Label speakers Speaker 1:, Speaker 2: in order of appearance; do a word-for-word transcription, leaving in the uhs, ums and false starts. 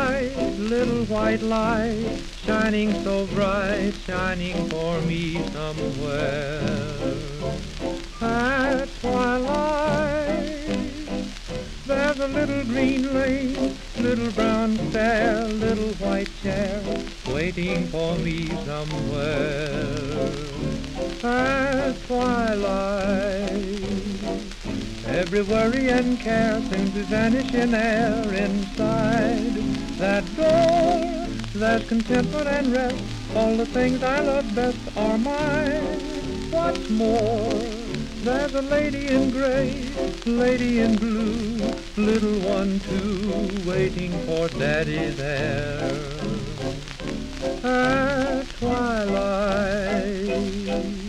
Speaker 1: light, little white light, shining so bright, shining for me somewhere. At twilight, there's a little green lane, little brown stair, little white chair, waiting for me somewhere. At twilight, every worry and care seems to vanish in air. Inside that door, there's contentment and rest. All the things I love best are mine. What's more, there's a lady in gray, lady in blue, little one too, waiting for Daddy there. At twilight,